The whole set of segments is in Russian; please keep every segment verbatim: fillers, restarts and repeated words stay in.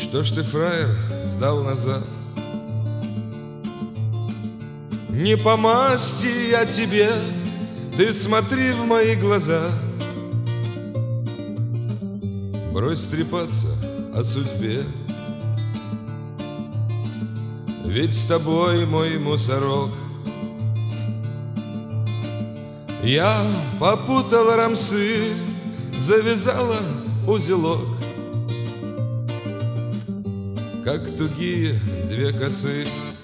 Что ж ты, фраер, сдал назад? Не по масти я тебе, ты смотри в мои глаза. Брось трепаться о судьбе, ведь с тобой мой мусорок. Я попутала рамсы, завязала узелок, как тугие две косы.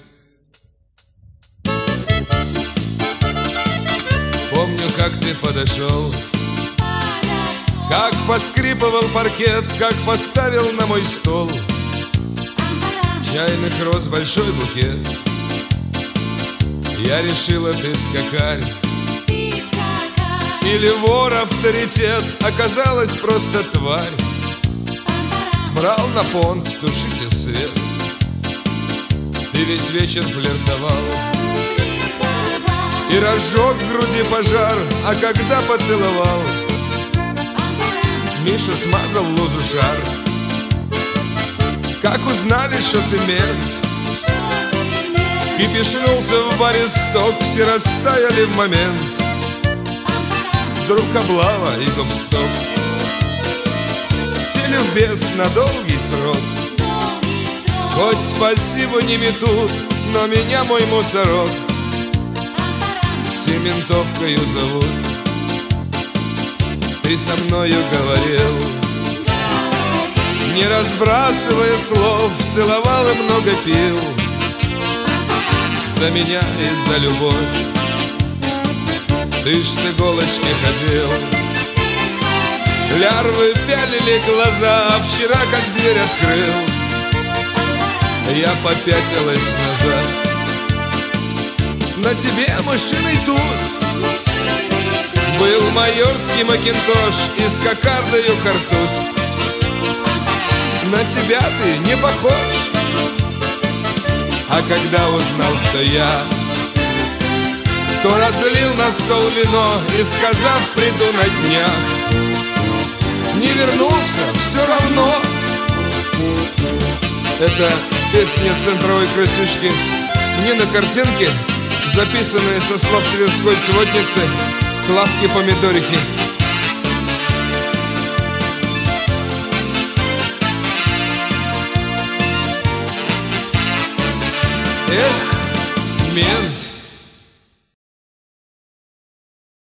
Помню, как ты подошел, как поскрипывал паркет, как поставил на мой стол чайных роз большой букет. Я решила, ты скакарь или вор авторитет, оказалась просто тварь. Брал на понт, тушите свет. Ты весь вечер флиртовал и разжег в груди пожар, а когда поцеловал, Миша смазал лузу шар. Как узнали, что ты мент, кипишнулся в баре сток, все растаяли в момент. Вдруг облава и гоп-стоп, сели в бес на долгий срок. Хоть спасибо не метут, но меня мой мусорок Сементовкою зовут. Ты со мною говорил, не разбрасывая слов, целовал и много пил за меня и за любовь. Ты ж с иголочки ходил, лярвы пялили глаза, а вчера как дверь открыл, я попятилась назад. На тебе мышиный туз, был майорский макинтош и с кокардою картуз. На себя ты не похож, а когда узнал, кто я, то разлил на стол вино и, сказав, приду на днях, не вернулся все равно. Это песня центровой красючки Нины Картинки, записанная со слов тверской сводницы Клавки Помидорихи. Эх, мент.